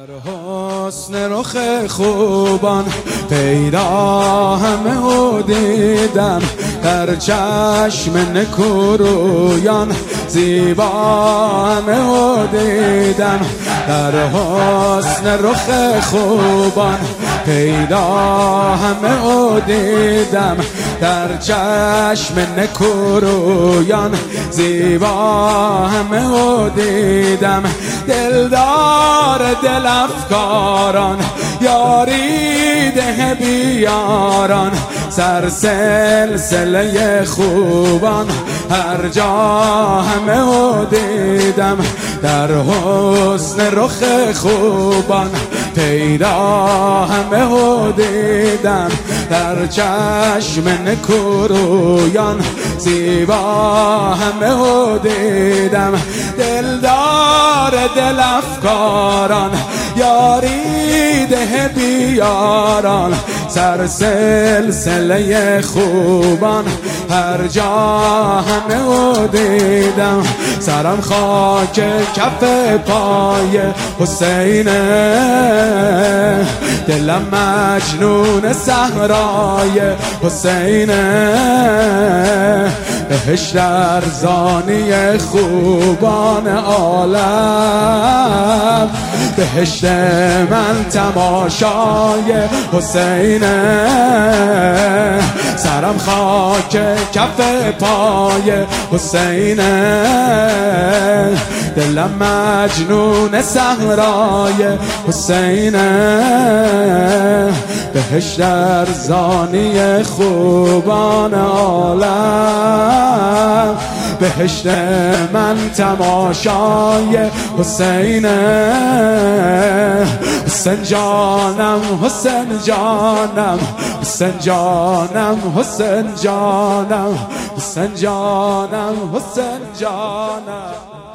در حسن رخ خوبان پیدا همه او دیدم، در چشم نکورویان زیبا همه او دیدم. در حسن رخ خوبان پیدا همه او دیدم، در چشم نکورویان زیبا همه او دیدم. دلدار دل افکاران یاری ده بیاران، سر سلسله خوبان هر جا همه او دیدم. در حسن رخ خوبان پیدا همه او دیدم، در چشم نکورویان زیبا همه او دیدم. دلدار دل افکاران یاری ده بیاران، سر سلسله خوبان هر جا همه او دیدم. سرم خاک کف پای حسینه، دلم مجنون صحرای حسینه. بهشت ارزانی خوبان عالم، بهشت من تماشای حسینه. سرم خاک کف پای حسینه، دلم مجنون صحرای حسینه. بهشت ارزانی خوبان عالم، بهشت من تماشای حسینه. حسین جانم حسین جانم حسین جانم حسین جانم حسین جانم حسین جانم.